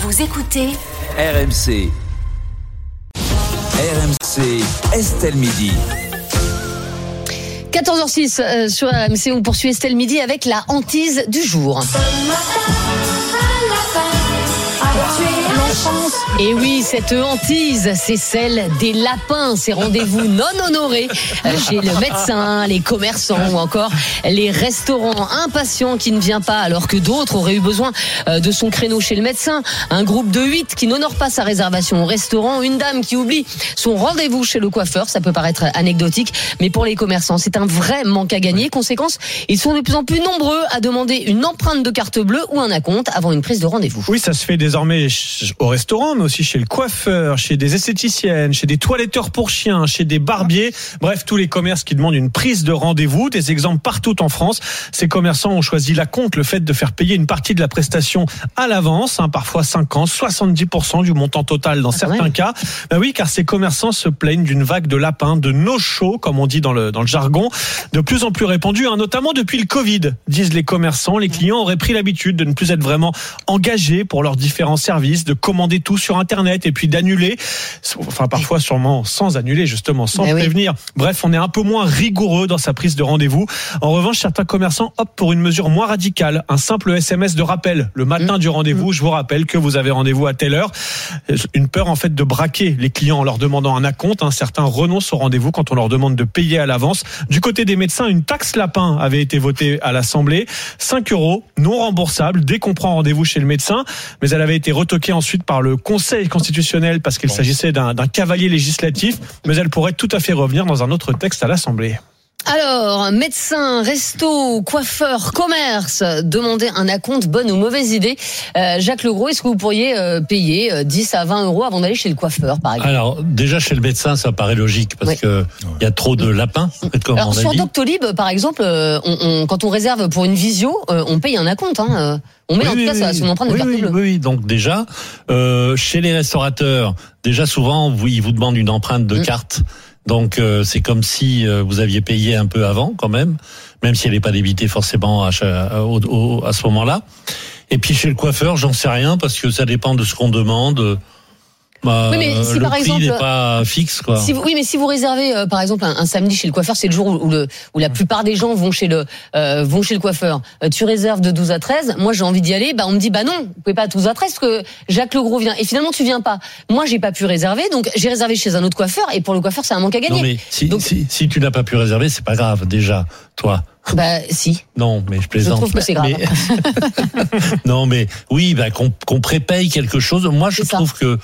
Vous écoutez RMC. RMC, Estelle Midi. 14h06 sur RMC, on poursuit Estelle Midi avec la hantise du jour. Et oui, cette hantise, c'est celle des lapins, ces rendez-vous non honorés chez le médecin, les commerçants ou encore les restaurants. Un patient qui ne vient pas alors que d'autres auraient eu besoin de son créneau chez le médecin. Un groupe de 8 qui n'honore pas sa réservation au restaurant. Une dame qui oublie son rendez-vous chez le coiffeur. Ça peut paraître anecdotique, mais pour les commerçants, c'est un vrai manque à gagner. Conséquence, ils sont de plus en plus nombreux à demander une empreinte de carte bleue ou un acompte avant une prise de rendez-vous. Oui, ça se fait désormais au restaurant, mais aussi chez le coiffeur, chez des esthéticiennes, chez des toiletteurs pour chiens, chez des barbiers. Bref, tous les commerces qui demandent une prise de rendez-vous. Des exemples partout en France. Ces commerçants ont choisi l'acompte, le fait de faire payer une partie de la prestation à l'avance, parfois 50, 70% du montant total dans certains cas. Ben oui, car ces commerçants se plaignent d'une vague de lapins, de no-show, comme on dit dans le jargon, de plus en plus répandue, notamment depuis le Covid, disent les commerçants. Les clients auraient pris l'habitude de ne plus être vraiment engagés pour leurs différents services, de commander tout sur Internet et puis d'annuler, parfois sûrement sans annuler, justement, sans prévenir. Bref, on est un peu moins rigoureux dans sa prise de rendez-vous. En revanche, certains commerçants optent pour une mesure moins radicale, un simple SMS de rappel le matin du rendez-vous. Je vous rappelle que vous avez rendez-vous à telle heure. Une peur en fait de braquer les clients en leur demandant un acompte. Certains renoncent au rendez-vous quand on leur demande de payer à l'avance. Du côté des médecins, une taxe lapin avait été votée à l'Assemblée, 5 € non remboursable dès qu'on prend rendez-vous chez le médecin, mais elle avait été retoquée ensuite par le Conseil constitutionnel parce qu'il s'agissait d'un cavalier législatif, mais elle pourrait tout à fait revenir dans un autre texte à l'Assemblée. Alors, médecin, resto, coiffeur, commerce, demander un acompte, bonne ou mauvaise idée. Jacques Legros, est-ce que vous pourriez payer 10 à 20 € avant d'aller chez le coiffeur, par exemple? Alors, déjà chez le médecin, ça paraît logique parce que il y a trop de lapins. Comme alors, on a sur dit. Doctolib, par exemple, quand on réserve pour une visio, on paye un acompte. On met en tout cas son empreinte de carte bleue. Oui, donc déjà, chez les restaurateurs, déjà souvent, ils vous demandent une empreinte de carte. Donc c'est comme si vous aviez payé un peu avant quand même si elle n'est pas débitée forcément à ce moment-là. Et puis chez le coiffeur, j'en sais rien parce que ça dépend de ce qu'on demande. Oui, mais si le par prix exemple, n'est pas fixe, quoi. Mais si vous réservez par exemple un samedi chez le coiffeur, c'est le jour où la plupart des gens vont chez le coiffeur. Tu réserves de 12 à 13. Moi, j'ai envie d'y aller. On me dit non, vous pouvez pas à 12 à 13 parce que Jacques Legros vient. Et finalement, tu viens pas. Moi, j'ai pas pu réserver, donc j'ai réservé chez un autre coiffeur. Et pour le coiffeur, c'est un manque à gagner. Non, mais si tu n'as pas pu réserver, c'est pas grave déjà, toi. Si. Non, mais je plaisante. Je trouve que c'est grave. Non, mais oui, qu'on prépaye quelque chose. Moi, je trouve que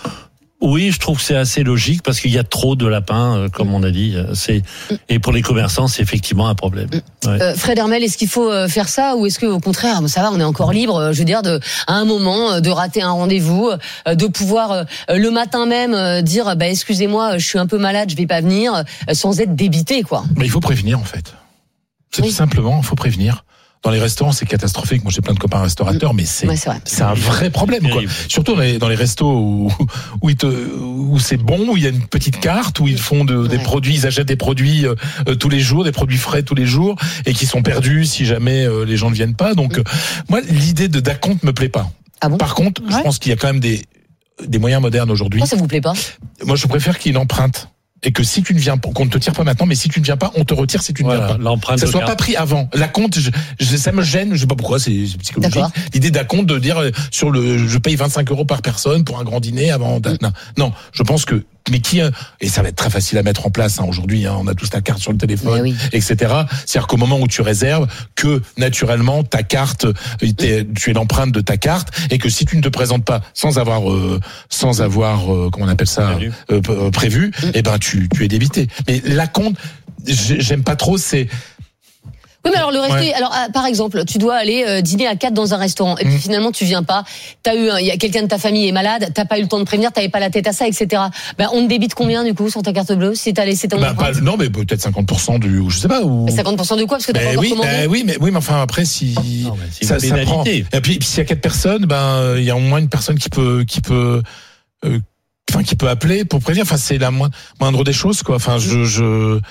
c'est assez logique parce qu'il y a trop de lapins, comme on a dit. Et pour les commerçants, c'est effectivement un problème. Ouais. Fred Hermel, est-ce qu'il faut faire ça ou est-ce que au contraire, ça va, on est encore libre, je veux dire, à un moment de rater un rendez-vous, de pouvoir le matin même dire, excusez-moi, je suis un peu malade, je vais pas venir, sans être débité, quoi. Mais il faut prévenir en fait. C'est tout simplement, il faut prévenir. Dans les restaurants, c'est catastrophique. Moi, j'ai plein de copains restaurateurs, mais c'est un vrai problème, quoi. Surtout dans les restos où c'est bon, où il y a une petite carte, où ils font des produits, ils achètent des produits tous les jours, des produits frais tous les jours, et qui sont perdus si jamais les gens ne viennent pas. Donc, moi, l'idée d'acompte me plaît pas. Ah bon? Par contre, je pense qu'il y a quand même des moyens modernes aujourd'hui. Pourquoi ça vous plaît pas? Moi, je préfère qu'il y ait une empreinte. Et que si tu ne viens pas, qu'on ne te tire pas maintenant, mais si tu ne viens pas, on te retire si tu ne viens pas. L'empreinte ça de soit carte. pas pris avant. L'acompte, ça me gêne, je sais pas pourquoi, c'est psychologique. D'accord. L'idée d'acompte de dire je paye 25 € par personne pour un grand dîner avant. Non, je pense que et ça va être très facile à mettre en place aujourd'hui. On a tous ta carte sur le téléphone, etc. C'est-à-dire qu'au moment où tu réserves, que naturellement ta carte, tu es l'empreinte de ta carte, et que si tu ne te présentes pas sans avoir comment on appelle ça prévu, tu es débité. Mais l'acompte, j'aime pas trop. Oui, mais alors le resto, alors par exemple, tu dois aller dîner à 4 dans un restaurant et puis finalement tu viens pas. Il y a quelqu'un de ta famille est malade, t'as pas eu le temps de prévenir, t'avais pas la tête à ça, etc. On te débite combien du coup sur ta carte bleue si t'as laissé ton empreinte? Non, mais peut-être 50% je sais pas. Mais 50% de quoi? Parce que t'as pas encore commandé. Oui, mais enfin après si ça prend. Et puis s'il y a 4 personnes, il y a au moins une personne qui peut appeler pour prévenir. Enfin, c'est la moindre des choses, quoi. Enfin,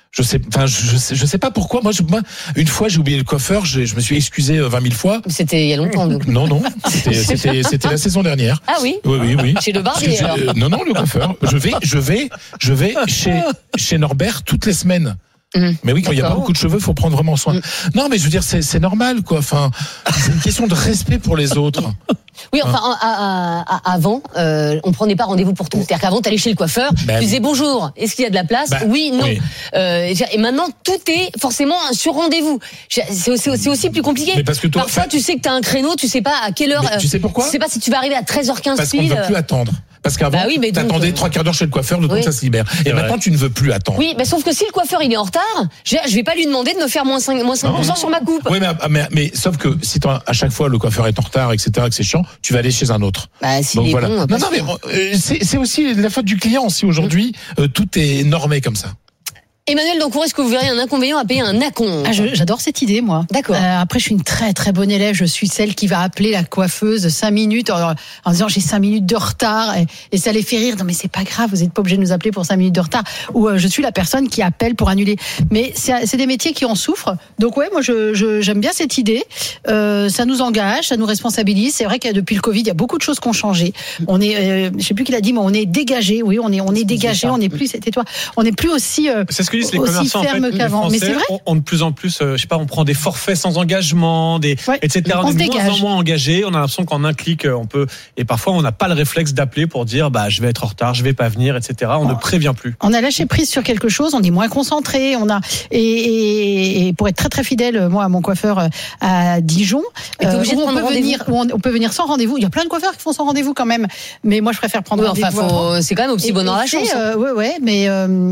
Je sais pas pourquoi. Moi, une fois, j'ai oublié le coiffeur. Je me suis excusé 20 000 fois. C'était il y a longtemps, donc. Non. C'était la saison dernière. Ah oui. Oui. Chez le barbier. Non, le coiffeur. Je vais chez Norbert toutes les semaines. Mais oui, quand il n'y a pas beaucoup de cheveux, il faut prendre vraiment soin. Non, mais je veux dire, c'est normal, quoi. Enfin, c'est une question de respect pour les autres. Oui, enfin, avant, on prenait pas rendez-vous pour tout. C'est-à-dire qu'avant, t'allais chez le coiffeur, tu disais bonjour, est-ce qu'il y a de la place? Oui, non. Oui. Et maintenant, tout est forcément sur rendez-vous. C'est aussi plus compliqué. Mais parce que toi, parfois, tu sais que t'as un créneau, tu sais pas à quelle heure. Tu sais pourquoi? Tu sais pas si tu vas arriver à 13h15 parce qu'on ne va plus attendre. Parce qu'avant, t'attendais 3/4 d'heure chez le coiffeur, le temps que ça se libère. Et maintenant, tu ne veux plus attendre. Oui, mais sauf que si le coiffeur il est en retard, je vais pas lui demander de me faire moins 5% sur ma coupe. Oui, mais sauf que si à chaque fois le coiffeur est en retard, etc., que c'est chiant, tu vas aller chez un autre. Donc voilà. Bon, non, mais c'est aussi la faute du client si aujourd'hui tout est normé comme ça. Emmanuel Dancourt, est-ce que vous verriez un inconvénient à payer un acompte? J'adore cette idée, moi. D'accord. Après, je suis une très très bonne élève. Je suis celle qui va appeler la coiffeuse 5 minutes en disant j'ai 5 minutes de retard et ça les fait rire. Non mais c'est pas grave, vous n'êtes pas obligé de nous appeler pour 5 minutes de retard. Ou je suis la personne qui appelle pour annuler. Mais c'est des métiers qui en souffrent. Donc ouais, moi j'aime bien cette idée. Ça nous engage, ça nous responsabilise. C'est vrai que depuis le Covid, il y a beaucoup de choses qui ont changé. On est, je sais plus qui l'a dit, mais on est dégagé. Oui, on est dégagé. On n'est plus, c'était toi. On n'est plus aussi. C'est ce que disent les commerçants, en fait, les Français. Mais c'est vrai. On de plus en plus, je sais pas, on prend des forfaits sans engagement, etc. On est de moins en moins engagé. On a l'impression qu'en un clic, on peut. Et parfois, on n'a pas le réflexe d'appeler pour dire, je vais être en retard, je vais pas venir, etc. On ne prévient plus. On a lâché prise sur quelque chose. On est moins concentré. Et pour être très très fidèle, moi, à mon coiffeur à Dijon, on peut venir sans rendez-vous. Il y a plein de coiffeurs qui font sans rendez-vous quand même. Mais moi, je préfère prendre rendez-vous. C'est quand même au petit bonheur la chance. Mais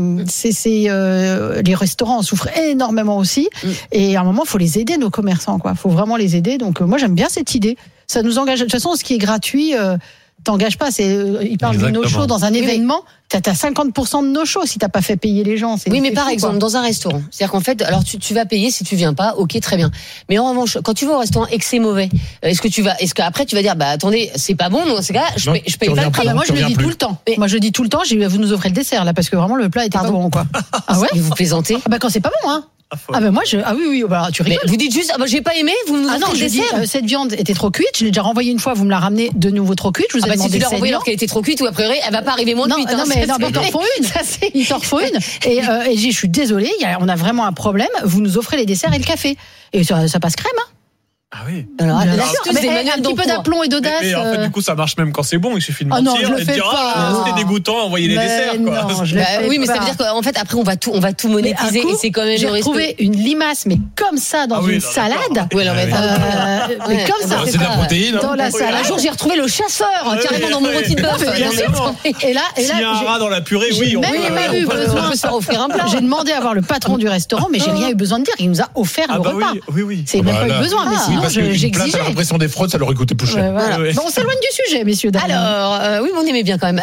les restaurants en souffrent énormément aussi. Et à un moment, il faut les aider, nos commerçants, quoi. Faut vraiment les aider. Donc, moi, j'aime bien cette idée. Ça nous engage. De toute façon, ce qui est gratuit, t'engages pas. Ils parlent du no-show dans un événement. T'as 50% de no-show si t'as pas fait payer les gens. Mais par exemple, dans un restaurant. C'est-à-dire qu'en fait, alors tu vas payer si tu viens pas, ok, très bien. Mais en revanche, quand tu vas au restaurant et que c'est mauvais, est-ce qu'après tu vas dire, attendez, c'est pas bon, dans ce cas, je paye pas le prix. Moi, je le dis tout le temps. Moi, je dis tout le temps, vous nous offrez le dessert, là, parce que vraiment, le plat était pas bon, quoi. Ah ouais? Vous plaisantez? Quand c'est pas bon, hein. Moi oui, tu rigoles. Mais vous dites juste j'ai pas aimé, vous nous offrez le dessert. Cette viande était trop cuite, je l'ai déjà renvoyée une fois, vous me la ramenez de nouveau trop cuite, je vous ai demandé si tu l'as renvoyée alors qu'elle était trop cuite ou a priori elle va pas arriver moins cuite. Non mais ils t'en font une. Ils t'en font une et je suis désolée, on a vraiment un problème, vous nous offrez les desserts et le café. Et ça passe crème, hein. Ah oui. Alors, un petit peu d'aplomb et d'audace. Mais en fait, du coup, ça marche même quand c'est bon. Il suffit de mentir et de dire c'était dégoûtant, envoyer les desserts. Quoi. Oui, mais ça veut dire qu'en fait, après, on va tout monétiser et c'est quand même. J'ai retrouvé une limace, mais comme ça dans une salade. Oui, alors mais comme ça. C'est de la protéine. Dans la salade. Un jour, j'ai retrouvé le chasseur carrément dans mon rôti de bœuf. Et là, s'il y a un rat dans la purée, oui, on peut se faire offrir un plat. J'ai demandé à voir le patron du restaurant, mais j'ai rien eu besoin de dire. Il nous a offert le repas. Oui. C'est même pas eu besoin, mais sinon j'exigeais. À l'impression des fraudes, ça leur aurait coûté plus cher. Bon, on s'éloigne du sujet, messieurs, dames. Alors, oui, mais on aimait bien quand même.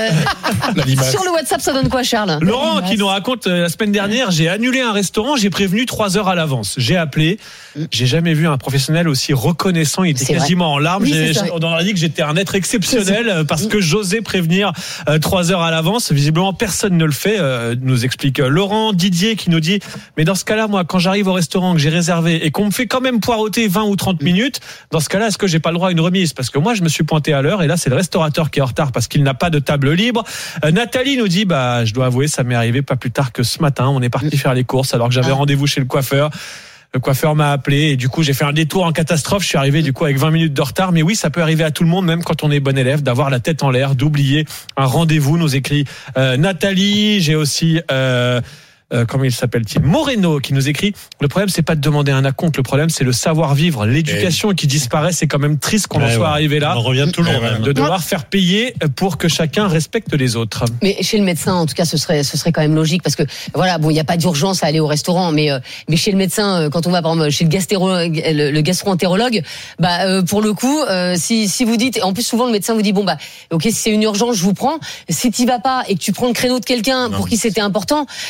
Sur le WhatsApp, ça donne quoi, Charles? Laurent qui nous raconte la semaine dernière, j'ai annulé un restaurant, j'ai prévenu 3 heures à l'avance. J'ai appelé, j'ai jamais vu un professionnel aussi reconnaissant, il était quasiment en larmes. On aurait dit que j'étais un être exceptionnel parce que j'osais prévenir 3 heures à l'avance. Visiblement, personne ne le fait, nous explique Laurent. Didier qui nous dit, mais dans ce cas-là, moi, quand j'arrive au restaurant que j'ai réservé et qu'on me fait quand même poireauter 20 ou 30 minutes, dans ce cas-là, est-ce que j'ai pas le droit à une remise? Parce que moi, je me suis pointé à l'heure et là, c'est le restaurateur qui est en retard parce qu'il n'a pas de table libre. Nathalie nous dit, je dois avouer, ça m'est arrivé pas plus tard que ce matin. On est parti faire les courses alors que j'avais rendez-vous chez le coiffeur. Le coiffeur m'a appelé et du coup, j'ai fait un détour en catastrophe. Je suis arrivé du coup avec 20 minutes de retard. Mais oui, ça peut arriver à tout le monde, même quand on est bon élève, d'avoir la tête en l'air, d'oublier un rendez-vous, nous écrit Nathalie. J'ai aussi... comment il s'appelle-t-il? Moreno qui nous écrit, le problème c'est pas de demander un acompte, le problème c'est le savoir-vivre, l'éducation qui disparaît. C'est quand même triste qu'on en soit arrivé là. On revient toujours de devoir faire payer pour que chacun respecte les autres. Mais chez le médecin, en tout cas, ce serait quand même logique parce que voilà, bon, il y a pas d'urgence à aller au restaurant, mais chez le médecin, quand on va par exemple chez le gastro-entérologue, pour le coup, si vous dites, et en plus souvent le médecin vous dit ok, si c'est une urgence, je vous prends. Si t'y vas pas et que tu prends le créneau de quelqu'un pour qui c'était important, là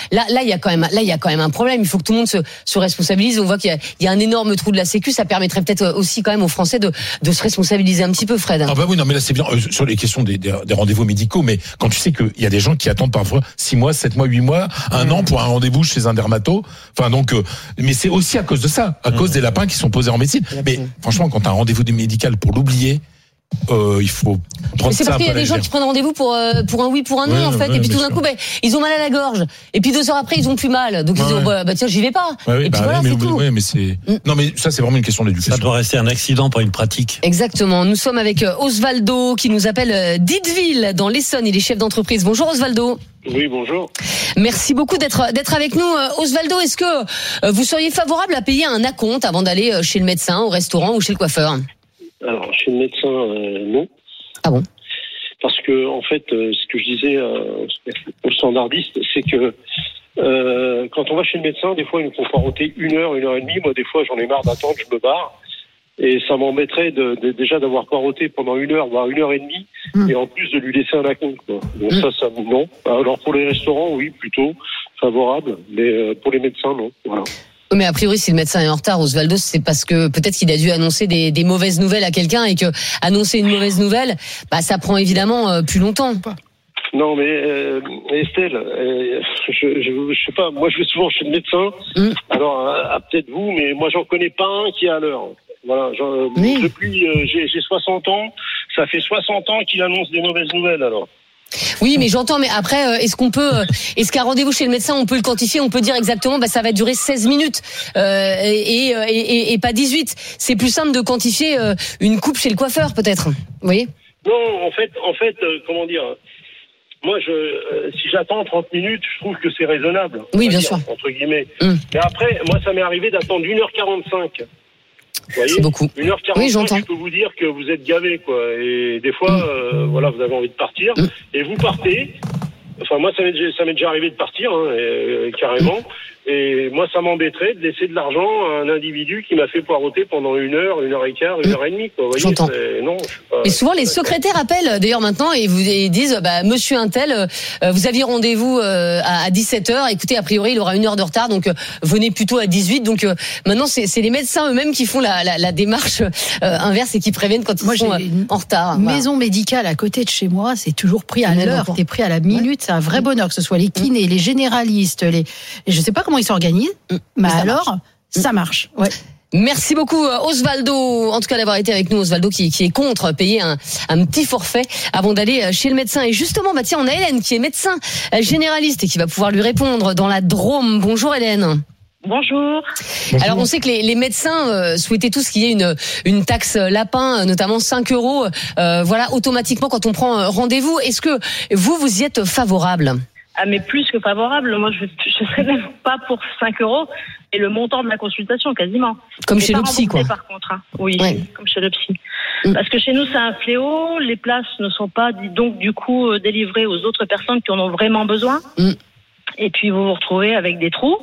il y a quand même un problème. Il faut que tout le monde se responsabilise. On voit qu'il y a un énorme trou de la Sécu. Ça permettrait peut-être aussi quand même aux Français de se responsabiliser un petit peu, Fred. Ah bah oui, non, mais là c'est bien sur les questions des rendez-vous médicaux. Mais quand tu sais qu'il y a des gens qui attendent parfois 6 mois, 7 mois, 8 mois, 1 an pour un rendez-vous chez un dermato. Enfin donc, mais c'est aussi à cause de ça, à cause des lapins qui sont posés en médecine. Mais franchement, quand t'as un rendez-vous médical pour l'oublier. Il faut prendre c'est parce qu'il y a des gens qui prennent rendez-vous pour un oui, pour un non, en fait, et puis tout d'un coup, ils ont mal à la gorge, et puis 2 heures après, ils ont plus mal, donc ils disent tiens, j'y vais pas. Et puis voilà, c'est tout. Mais c'est non, mais ça c'est vraiment une question d'éducation. Ça doit rester un accident, pas une pratique. Exactement. Nous sommes avec Osvaldo qui nous appelle d'Itteville dans l'Essonne. Il est chef d'entreprise. Bonjour Osvaldo. Oui, bonjour. Merci beaucoup d'être avec nous. Osvaldo, est-ce que vous seriez favorable à payer un acompte avant d'aller chez le médecin, au restaurant ou chez le coiffeur? Alors, chez le médecin, non. Ah bon? Parce que, en fait, ce que je disais aux standardistes, c'est que quand on va chez le médecin, des fois, ils nous font poireauter 1 heure, 1 heure et demie. Moi, des fois, j'en ai marre d'attendre, je me barre. Et ça m'embêterait déjà d'avoir poireauté pendant 1 heure, voire 1 heure et demie, et en plus de lui laisser un acompte, quoi. Donc ça, non. Alors, pour les restaurants, oui, plutôt favorable. Mais pour les médecins, non. Voilà. Mais a priori, si le médecin est en retard, Osvaldo, c'est parce que peut-être qu'il a dû annoncer des mauvaises nouvelles à quelqu'un et que annoncer une mauvaise nouvelle, ça prend évidemment plus longtemps. Non, mais Estelle, je sais pas. Moi, je vais souvent chez le médecin. Alors, peut-être vous, mais moi, j'en connais pas un qui est à l'heure. Voilà. Depuis, j'ai 60 ans. Ça fait 60 ans qu'il annonce des mauvaises nouvelles. Alors. Oui, mais j'entends, mais après, est-ce qu'un rendez-vous chez le médecin, on peut le quantifier, on peut dire exactement, ça va durer 16 minutes, et pas 18. C'est plus simple de quantifier une coupe chez le coiffeur, peut-être. Vous voyez? Non, en fait, comment dire? Moi, si j'attends 30 minutes, je trouve que c'est raisonnable. Oui, bien sûr. Entre guillemets. Mais après, moi, ça m'est arrivé d'attendre 1h45. Vous voyez, c'est beaucoup. 1h45, oui, j'entends. Je peux vous dire que vous êtes gavé, quoi. Et des fois, voilà, vous avez envie de partir, et vous partez. Enfin, moi, ça m'est déjà arrivé de partir, carrément. Et moi, ça m'embêterait de laisser de l'argent à un individu qui m'a fait poireauter pendant 1 heure, 1 heure et quart, 1 heure et demie, quoi. Vous voyez, j'entends. Non. Et souvent, les secrétaires appellent, d'ailleurs, maintenant, et disent, monsieur Untel, vous aviez rendez-vous à 17h. Écoutez, a priori, il aura 1 heure de retard, donc venez plutôt à 18. Donc maintenant, c'est les médecins eux-mêmes qui font la démarche inverse et qui préviennent quand ils sont en retard. Maison médicale à côté de chez moi, c'est toujours pris à l'heure. T'es pris à la minute. C'est un vrai bonheur, que ce soit les kinés, les généralistes, je sais pas comment ils s'organisent, mais alors, ça marche. Ouais. Merci beaucoup Osvaldo, en tout cas d'avoir été avec nous. Osvaldo qui est contre payer un petit forfait avant d'aller chez le médecin. Et justement, tiens, on a Hélène qui est médecin généraliste et qui va pouvoir lui répondre dans la Drôme. Bonjour Hélène. Bonjour. Alors on sait que les médecins souhaitaient tous qu'il y ait une taxe lapin, notamment 5 €, voilà, automatiquement quand on prend rendez-vous. Est-ce que vous y êtes favorable? Ah, mais plus que favorable. Moi, je serais même pas pour 5 € et le montant de la consultation, quasiment. Comme chez le psy, quoi. Par contre, hein. Oui, comme chez le psy. Parce que chez nous, c'est un fléau. Les places ne sont pas, donc, du coup, délivrées aux autres personnes qui en ont vraiment besoin. Et puis, vous vous retrouvez avec des trous.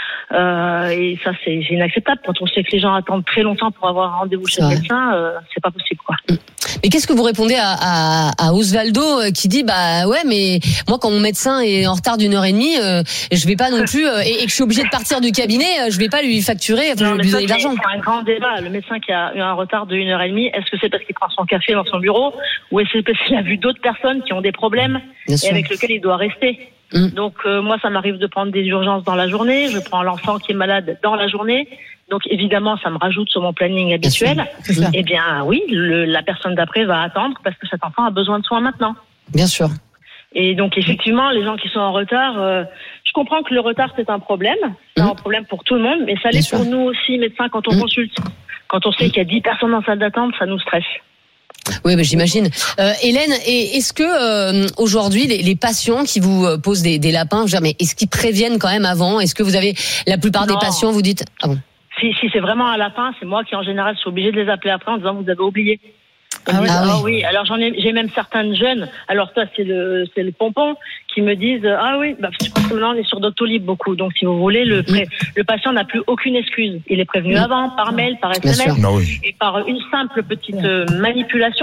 Et ça, c'est inacceptable. Quand on sait que les gens attendent très longtemps pour avoir un rendez-vous chez le médecin, c'est pas possible, quoi. Mais qu'est-ce que vous répondez à Osvaldo qui dit ouais, mais moi quand mon médecin est en retard d'1 heure et demie, je vais pas non plus et que je suis obligé de partir du cabinet, je vais pas lui facturer, lui donner de l'argent. C'est un grand débat. Le médecin qui a eu un retard de 1 heure et demie, est-ce que c'est parce qu'il prend son café dans son bureau ou est-ce que c'est parce qu'il a vu d'autres personnes qui ont des problèmes et avec lesquels il doit rester? Donc moi, ça m'arrive de prendre des urgences dans la journée. Je prends l'enfant qui est malade dans la journée. Donc évidemment, ça me rajoute sur mon planning habituel. Eh bien oui, la personne d'après va attendre parce que cet enfant a besoin de soins maintenant. Bien sûr. Et donc effectivement, les gens qui sont en retard, je comprends que le retard c'est un problème. C'est un problème pour tout le monde, mais ça l'est pour nous aussi, médecins, quand on consulte. Quand on sait qu'il y a 10 personnes en salle d'attente, ça nous stresse. Oui, j'imagine. Hélène, est-ce que aujourd'hui les patients qui vous posent des lapins, mais est-ce qu'ils préviennent quand même avant? Est-ce que vous avez la plupart des patients, vous dites bon? Si c'est vraiment un lapin, c'est moi qui en général suis obligée de les appeler après en disant vous avez oublié. Oui. Alors j'ai même certaines jeunes. Alors ça c'est le pompon qui me disent parce que maintenant on est sur Doctolib beaucoup. Donc si vous voulez le patient n'a plus aucune excuse. Il est prévenu avant par mail, par SMS et par une simple petite manipulation.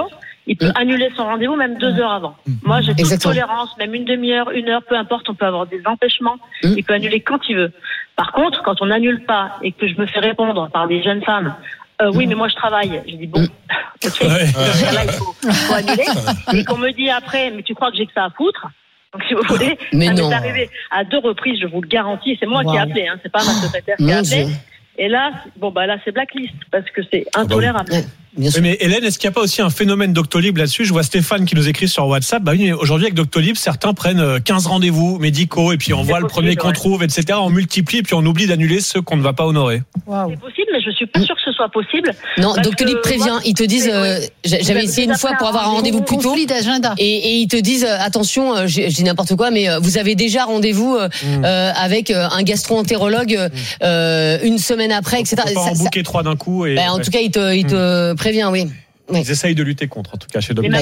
il peut annuler son rendez-vous même 2 heures avant. Moi, j'ai toute tolérance, même une demi-heure, 1 heure, peu importe, on peut avoir des empêchements. Il peut annuler quand il veut. Par contre, quand on n'annule pas et que je me fais répondre par des jeunes femmes, oui, mais moi je travaille. Je dis bon, ok, là il faut annuler. Et qu'on me dit après, mais tu crois que j'ai que ça à foutre? Donc si vous voulez, ça m'est arrivé à 2 reprises, je vous le garantis. C'est moi qui ai appelé, hein, c'est pas ma secrétaire qui a appelé. Et là, là c'est blacklist parce que c'est intolérable. Oui, mais Hélène, est-ce qu'il n'y a pas aussi un phénomène Doctolib là-dessus? Je vois Stéphane qui nous écrit sur WhatsApp. Bah oui, aujourd'hui avec Doctolib, certains prennent 15 rendez-vous médicaux et puis on voit le premier qu'on trouve, etc. On multiplie et puis on oublie d'annuler ceux qu'on ne va pas honorer. Wow. C'est possible, mais je suis pas sûre que ce soit possible. Non, Doctolib prévient. Ils te disent, j'avais essayé une fois pour avoir un rendez-vous plus tôt. Et ils te disent, attention, je dis n'importe quoi, mais vous avez déjà rendez-vous avec un gastro-entérologue 1 semaine après, etc. On peut pas en booker 3 d'un coup. Et, en tout cas, il te prévient, oui. Ils essayent de lutter contre, en tout cas, chez Doctolib.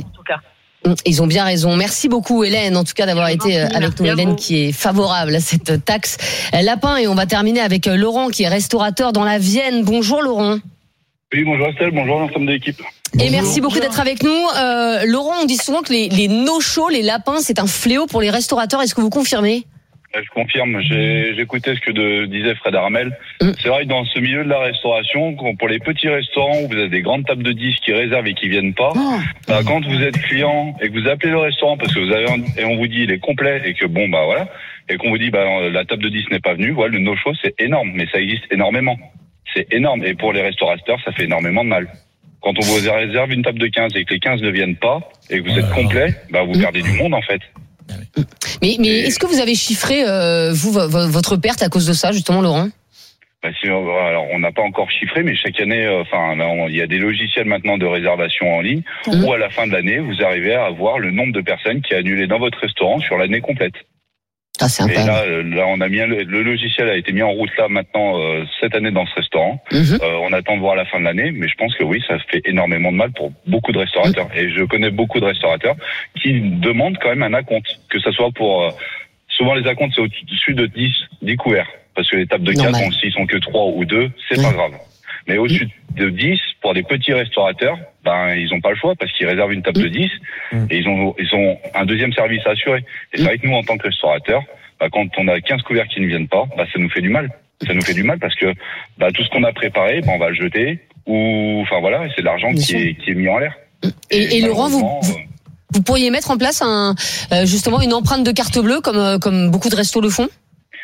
Ils ont bien raison. Merci beaucoup, Hélène, en tout cas, d'avoir été avec nous. Hélène, qui est favorable à cette taxe lapin. Et on va terminer avec Laurent, qui est restaurateur dans la Vienne. Bonjour, Laurent. Oui, bonjour Estelle, bonjour l'ensemble de l'équipe. Et merci beaucoup d'être avec nous. Laurent, on dit souvent que les no-shows, les lapins, c'est un fléau pour les restaurateurs. Est-ce que vous confirmez ? Je confirme, j'écoutais ce que disait Fred Armel. C'est vrai que dans ce milieu de la restauration, pour les petits restaurants où vous avez des grandes tables de 10 qui réservent et qui viennent pas, quand vous êtes client et que vous appelez le restaurant parce que vous avez et on vous dit il est complet et que voilà, et qu'on vous dit la table de 10 n'est pas venue, le no-show c'est énorme, mais ça existe énormément. C'est énorme et pour les restaurateurs ça fait énormément de mal. Quand on vous réserve une table de 15 et que les 15 ne viennent pas et que vous êtes complet, vous perdez du monde en fait. Mais est-ce que vous avez chiffré votre perte à cause de ça, justement, Laurent ? Alors, on n'a pas encore chiffré, mais chaque année, il y a des logiciels maintenant de réservation en ligne où à la fin de l'année, vous arrivez à avoir le nombre de personnes qui a annulé dans votre restaurant sur l'année complète. Ah, c'est et là, on a mis le logiciel a été mis en route là maintenant cette année dans ce restaurant. On attend de voir la fin de l'année, mais je pense que oui, ça fait énormément de mal pour beaucoup de restaurateurs. Et je connais beaucoup de restaurateurs qui demandent quand même un acompte, que ça soit pour souvent les acomptes c'est au-dessus de 10 couverts, parce que les tables de 4, s'ils sont que 3 ou 2, c'est pas grave. Mais au-dessus de 10, pour des petits restaurateurs, ils ont pas le choix parce qu'ils réservent une table de 10 et ils ont un deuxième service à assurer. Et c'est vrai que nous, en tant que restaurateurs, quand on a 15 couverts qui ne viennent pas, ça nous fait du mal. Ça nous fait du mal parce que tout ce qu'on a préparé, on va le jeter ou et c'est de l'argent qui est mis en l'air. Et Laurent, vous pourriez mettre en place justement une empreinte de carte bleue comme beaucoup de restos le font ?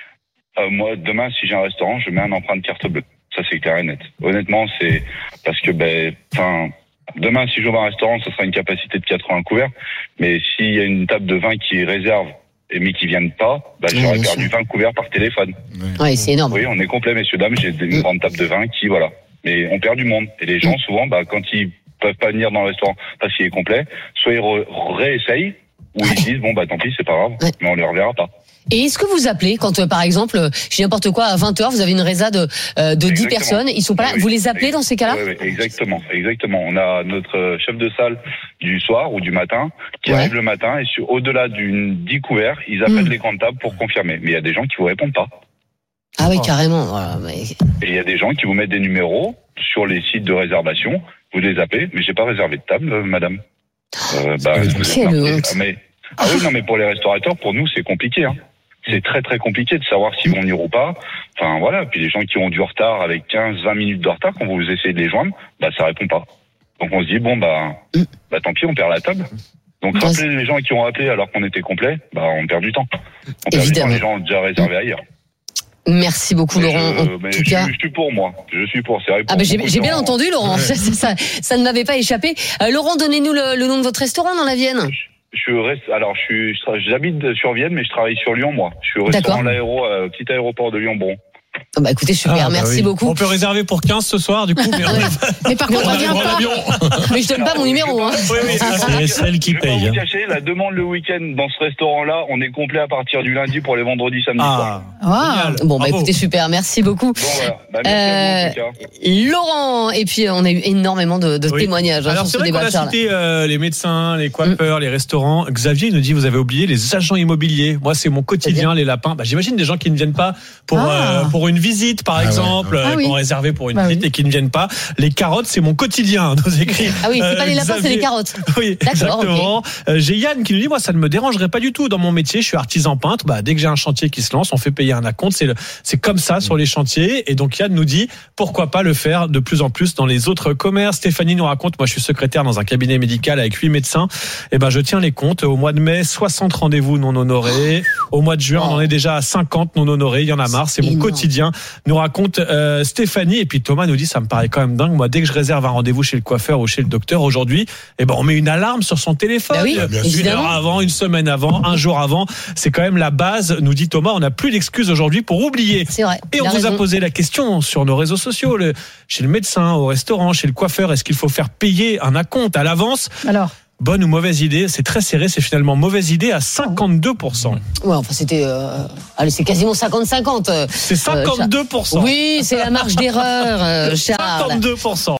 Moi, demain, si j'ai un restaurant, je mets une empreinte carte bleue. Ça, c'est clair et net. Honnêtement, c'est parce que, demain, si j'ouvre un restaurant, ça sera une capacité de 80 couverts. Mais s'il y a une table de 20 qui réserve, mais qui viennent pas, j'aurais perdu 20 couverts par téléphone. Oui, c'est énorme. Oui, on est complet, messieurs, dames. J'ai une grande table de 20 qui, Mais on perd du monde. Et les gens, souvent, quand ils peuvent pas venir dans le restaurant parce qu'il est complet, soit ils réessayent, ou ils disent, tant pis, c'est pas grave, mais on les reverra pas. Et est-ce que vous appelez quand, par exemple, je dis n'importe quoi, à 20h, vous avez une résa de 10 personnes, ils sont pas là, vous les appelez dans ces cas-là ? Oui, exactement. On a notre chef de salle du soir ou du matin qui arrive le matin et au-delà d'une 10 couverts, ils appellent les grandes tables pour confirmer. Mais il y a des gens qui vous répondent pas. Ah oui, carrément. Voilà, Et il y a des gens qui vous mettent des numéros sur les sites de réservation, vous les appelez, mais j'ai pas réservé de table, madame. Quelle honte. Mais pour les restaurateurs, pour nous, c'est compliqué, C'est très très compliqué de savoir s'ils vont venir ou pas. Puis les gens qui ont du retard avec 15-20 minutes de retard, quand vous essayez de les joindre, ça répond pas. Donc on se dit tant pis, on perd la table. Donc rappeler les gens qui ont appelé alors qu'on était complet, on perd du temps. On perd du temps, les gens ont déjà réservé ailleurs. Merci beaucoup, Laurent. Je suis pour moi. Je suis pour. C'est vrai. J'ai bien entendu, Laurent. Ça ne m'avait pas échappé. Laurent, donnez-nous le nom de votre restaurant dans la Vienne. J'habite sur Vienne, mais je travaille sur Lyon, moi. Je suis au restaurant petit aéroport de Lyon-Bron. Écoutez, super, merci beaucoup. On peut réserver pour 15 ce soir, du coup. Mais par contre, on vient pas. Mais je donne pas mon numéro, C'est celle qui paye. Je vais vous cacher, la demande le week-end dans ce restaurant-là, on est complet à partir du lundi pour les vendredis, samedis soirs. Écoutez, super, merci beaucoup. Merci à vous, en tout cas. Laurent, et puis on a eu énormément de témoignages. Alors c'est vrai qu'on a cité les médecins, les coiffeurs, les restaurants. Xavier nous dit, vous avez oublié les agents immobiliers. Moi, c'est mon quotidien, les lapins. J'imagine des gens qui ne viennent pas pour pour une visite, par exemple, qu'on réservait pour une visite et qui ne viennent pas. Les carottes, c'est mon quotidien, nous écrit. Ah oui, c'est pas les lapins, c'est les carottes. Oui, exactement. Okay. J'ai Yann qui nous dit, moi, ça ne me dérangerait pas du tout dans mon métier. Je suis artisan peintre. Dès que j'ai un chantier qui se lance, on fait payer un acompte. C'est comme ça sur les chantiers. Et donc, Yann nous dit, pourquoi pas le faire de plus en plus dans les autres commerces. Stéphanie nous raconte, moi, je suis secrétaire dans un cabinet médical avec 8 médecins. Je tiens les comptes. Au mois de mai, 60 rendez-vous non honorés. Au mois de juin, on en est déjà à 50 non honorés. Il y en a marre. C'est mon quotidien, nous raconte Stéphanie. Et puis Thomas nous dit, ça me paraît quand même dingue. Moi, dès que je réserve un rendez-vous chez le coiffeur ou chez le docteur aujourd'hui, on met une alarme sur son téléphone. Une heure avant, une semaine avant, un jour avant. C'est quand même la base, nous dit Thomas. On n'a plus d'excuses aujourd'hui pour oublier. C'est vrai. Et on vous a posé la question sur nos réseaux sociaux, chez le médecin, au restaurant, chez le coiffeur, est-ce qu'il faut faire payer un acompte à l'avance ? Alors, bonne ou mauvaise idée? C'est très serré, c'est finalement mauvaise idée à 52%. Ouais, enfin c'était c'est quasiment 50-50. C'est 52%. Oui, c'est la marge d'erreur, Charles. 52%.